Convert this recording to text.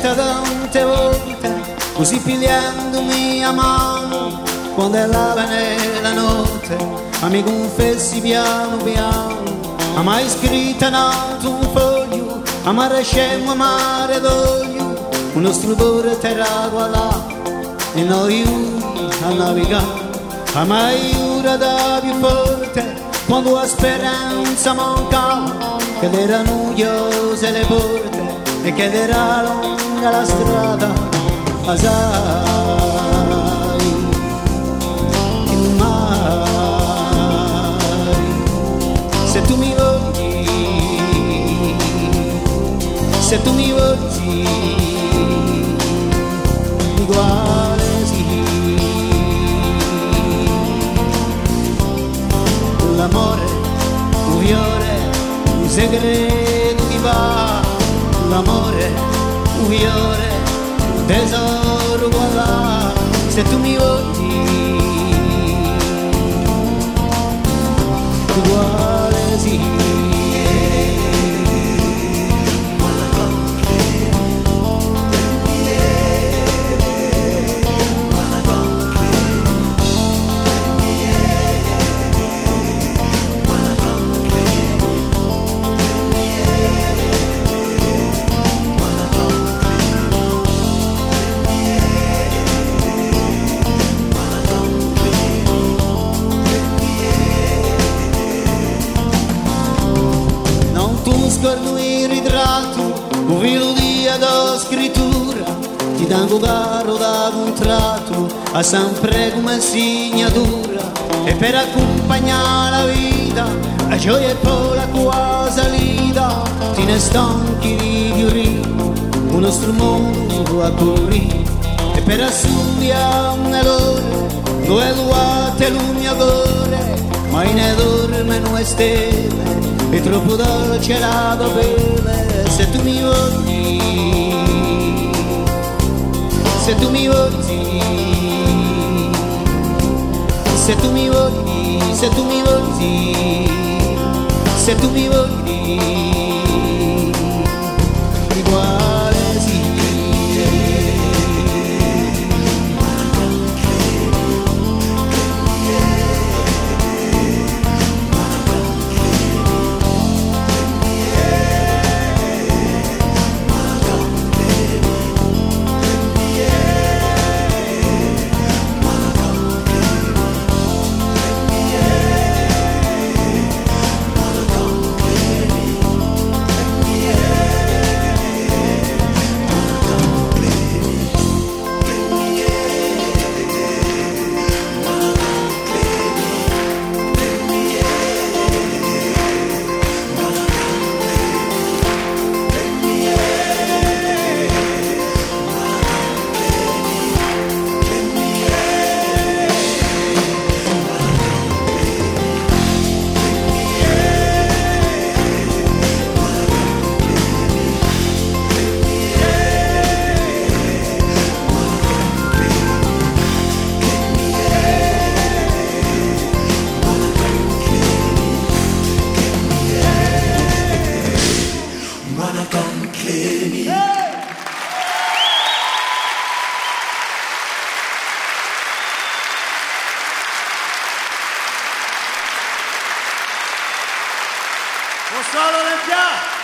scritta tante volte, così pigliandomi a mano, quando è là nella notte, ma mi confessi piano piano, ma mai scritta in alto un foglio, amare scemo, amare d'olio, uno stupore terra là, e noi a navigare, ma mai ora da più forte, quando la speranza mancava, che erano noiose le porte, e che era lunga la strada, ma sai che mai, se tu mi voglio, se tu mi voglio, uguale sì, l'amore, un fiore, un segreto che va, l'amore, un fiore, un tesoro qua là, se tu mi vogli, uguale sì. Scordo il ritratto, un filo di scrittura, ti danno caro da contratto, ha sempre come segnatura, e per accompagnare la vita, la gioia e poi la tua salita, ti ne stanchi di fiorire, un nostro mondo a correre, e per assumere un errore, due luate l'unia cuore, ma in dorme non è stelle, è troppo dolce la tua pelle, se tu mi vogli, se tu mi vogli, se tu mi vogli, se tu mi vogli, se tu mi vogli, uguale sì. Solo le piace!